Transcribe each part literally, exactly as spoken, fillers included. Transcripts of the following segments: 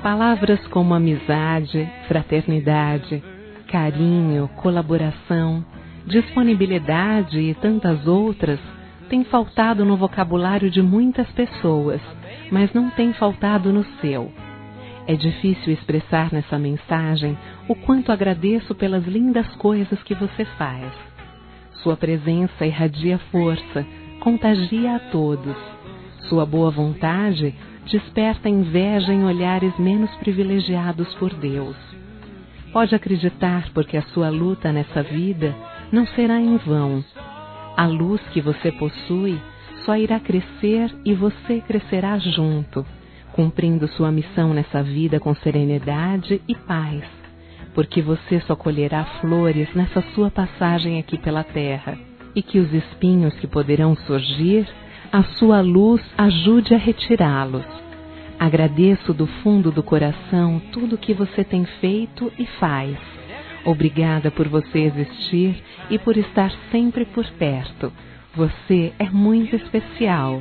Palavras como amizade, fraternidade, carinho, colaboração, disponibilidade e tantas outras têm faltado no vocabulário de muitas pessoas, mas não têm faltado no seu. É difícil expressar nessa mensagem o quanto agradeço pelas lindas coisas que você faz. Sua presença irradia força, contagia a todos. Sua boa vontade desperta inveja em olhares menos privilegiados por Deus. Pode acreditar, porque a sua luta nessa vida não será em vão. A luz que você possui só irá crescer e você crescerá junto, cumprindo sua missão nessa vida com serenidade e paz, porque você só colherá flores nessa sua passagem aqui pela terra, e que os espinhos que poderão surgir, a sua luz ajude a retirá-los. Agradeço do fundo do coração tudo o que você tem feito e faz. Obrigada por você existir e por estar sempre por perto. Você é muito especial.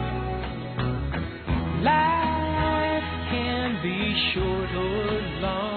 Life can be short or long.